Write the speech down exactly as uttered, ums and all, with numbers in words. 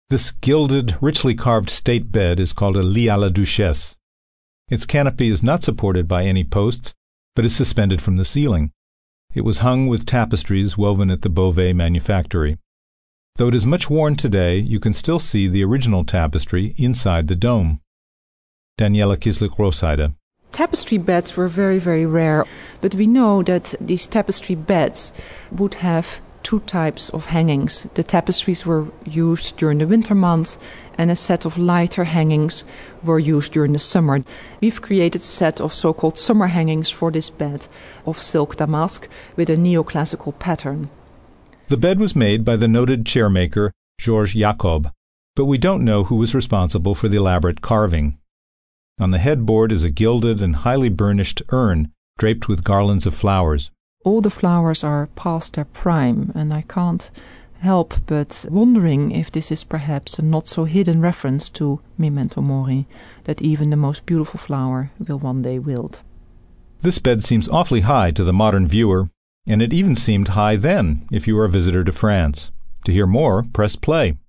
This gilded, richly carved state bed is called a lit à la duchesse. Its canopy is not supported by any posts, but is suspended from the ceiling. It was hung with tapestries woven at the Beauvais manufactory. Though it is much worn today, you can still see the original tapestry inside the dome. Daniela Kislik-Roosheide. Tapestry beds were very, very rare, but we know that these tapestry beds would have two types of hangings. The tapestries were used during the winter months, and a set of lighter hangings were used during the summer. We've created a set of so-called summer hangings for this bed of silk damask with a neoclassical pattern. The bed was made by the noted chairmaker Georges Jacob, but we don't know who was responsible for the elaborate carving. On the headboard is a gilded and highly burnished urn draped with garlands of flowers. All the flowers are past their prime, and I can't help but wondering if this is perhaps a not-so-hidden reference to Memento Mori, that even the most beautiful flower will one day wilt. This bed seems awfully high to the modern viewer, and it even seemed high then if you were a visitor to France. To hear more, press play.